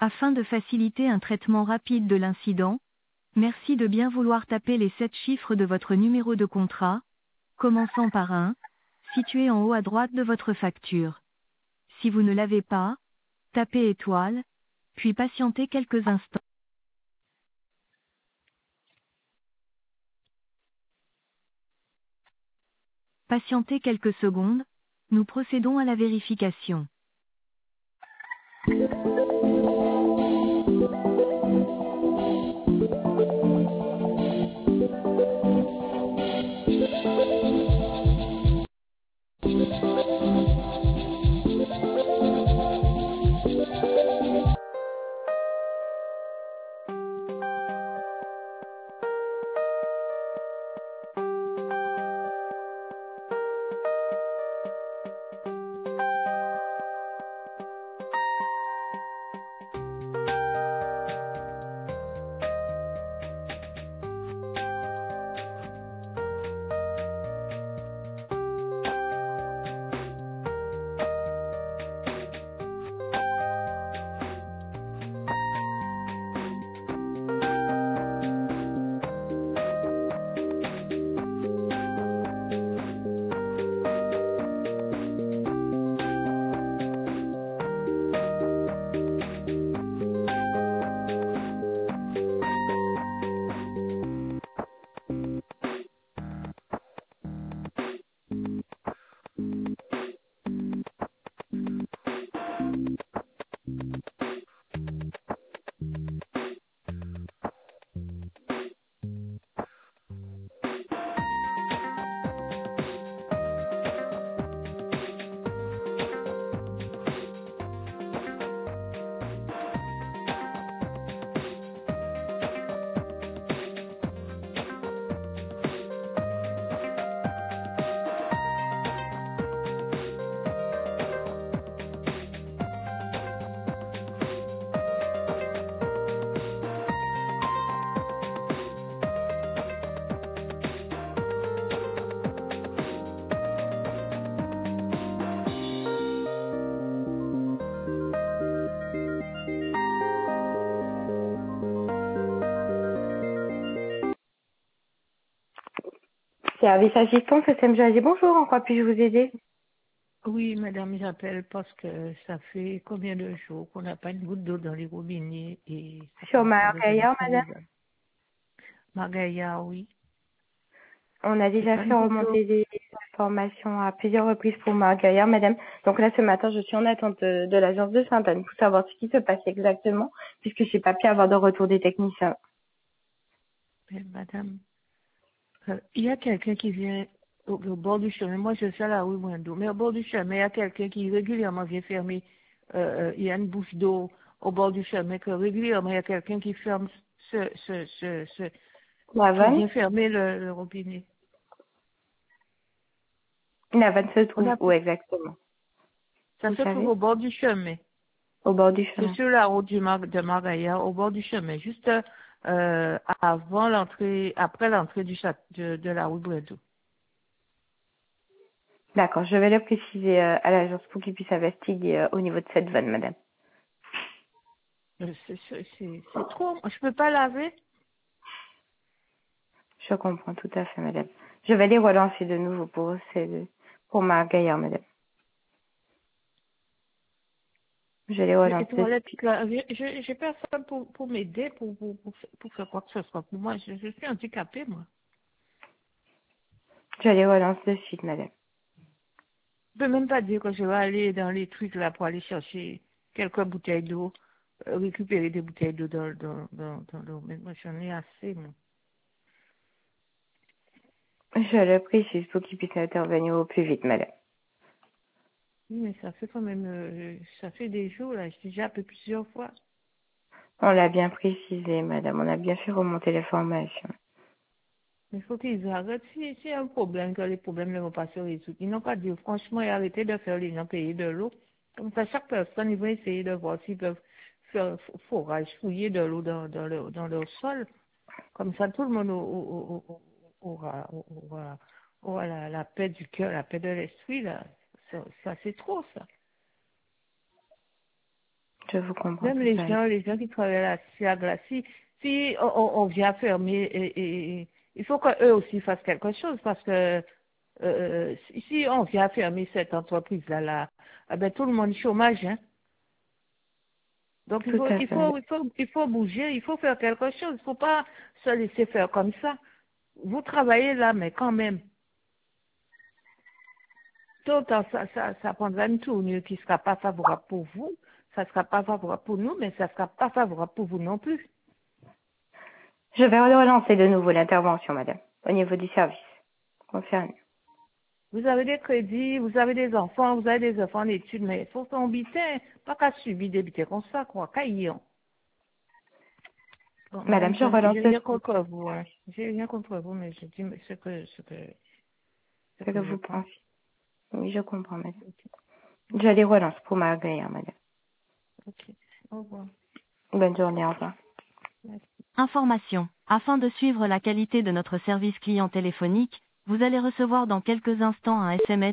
Afin de faciliter un traitement rapide de l'incident, merci de bien vouloir taper les 7 chiffres de votre numéro de contrat, commençant par 1, situé en haut à droite de votre facture. Si vous ne l'avez pas, tapez étoile, puis patientez quelques instants. Patientez quelques secondes, nous procédons à la vérification. Service assistance, SMG. Bonjour, en quoi puis-je vous aider? Oui, madame, j'appelle parce que ça fait combien de jours qu'on n'a pas une goutte d'eau dans les robinets et c'est Sur comme ça devenu Margaillard, madame. inconnaissable. Margaïa, oui. On a J'ai déjà pas fait une goutte d'eau. remonter des informations à plusieurs reprises pour Margaillard, madame. Donc là, ce matin, je suis en attente de l'agence de Sainte-Anne pour savoir ce qui se passe exactement, puisque j'ai pas pu avoir de retour des techniciens. Mais madame, il y a quelqu'un qui vient au bord du chemin. Moi, je suis à la rue Wendo. Mais au bord du chemin, il y a quelqu'un qui régulièrement vient fermer. Il y a une bouche d'eau au bord du chemin que régulièrement, il y a quelqu'un qui ferme La qui vanne? vient fermer le robinet. La vanne se On trouve a, où exactement? ça Vous se trouve savez? au bord du chemin. Au bord du C'est chemin. sur la route de Margaïa, au bord du chemin, juste avant l'entrée, après l'entrée de la rue Bredou. D'accord, je vais le préciser à l'agence pour qu'ils puissent investiguer au niveau de cette vanne, madame. C'est trop. Je peux pas laver. Je comprends tout à fait, madame. Je vais les relancer de nouveau pour Margaillard, madame. Je les Les relance de toilettes, suite. j'ai personne pour m'aider, pour faire quoi que ce soit pour moi. Je suis handicapée, moi. Je les relance de suite, madame. Je peux même pas dire que je vais aller dans les trucs là pour aller chercher quelques bouteilles d'eau, récupérer des bouteilles d'eau dans l'eau. Mais moi, j'en ai assez, moi. Je le précise pour qu'ils puissent intervenir au plus vite, madame. Oui, mais ça fait quand même, ça fait des jours, là. J'ai déjà appelé plusieurs fois. On l'a bien précisé, madame. On a bien fait remonter l'information. Il faut qu'ils arrêtent. Si y a un problème, que les problèmes ne vont pas se résoudre, ils n'ont qu'à dire franchement et arrêter de faire les gens payer de l'eau. Comme ça, chaque personne, ils vont essayer de voir s'ils peuvent faire forage, fouiller de l'eau dans leur sol. Comme ça, tout le monde aura la paix du cœur, la paix de l'esprit, là. Ça c'est trop, ça. Je vous comprends Même tout à fait. les gens qui travaillent là, si on vient fermer, il faut qu'eux aussi fassent quelque chose parce que si on vient fermer cette entreprise-là, eh ben, tout le monde est chômage, hein. Donc Tout à fait, madame. il faut bouger, il faut faire quelque chose. Il ne faut pas se laisser faire comme ça. Vous travaillez là, mais quand même, tôt ou tard, ça prendra une tournure qui ne sera pas favorable pour vous. Ça ne sera pas favorable pour nous, mais ça ne sera pas favorable pour vous non plus. Je vais relancer de nouveau l'intervention, madame, au niveau du service concerné. Vous avez des crédits, vous avez des enfants en études, mais il faut qu'on bite, pas qu'à subir des bites comme ça, quoi, caillon. Bon, Madame, madame, je j'ai relance rien contre vous, hein. J'ai rien contre vous, mais je dis ce ce que que je vous pense. pensez. Oui, je comprends, madame. Ok, Je les relance pour Marguerite, madame. ok. Au revoir. Bonne journée, au revoir. Merci. Information. Afin de suivre la qualité de notre service client téléphonique, vous allez recevoir dans quelques instants un SMS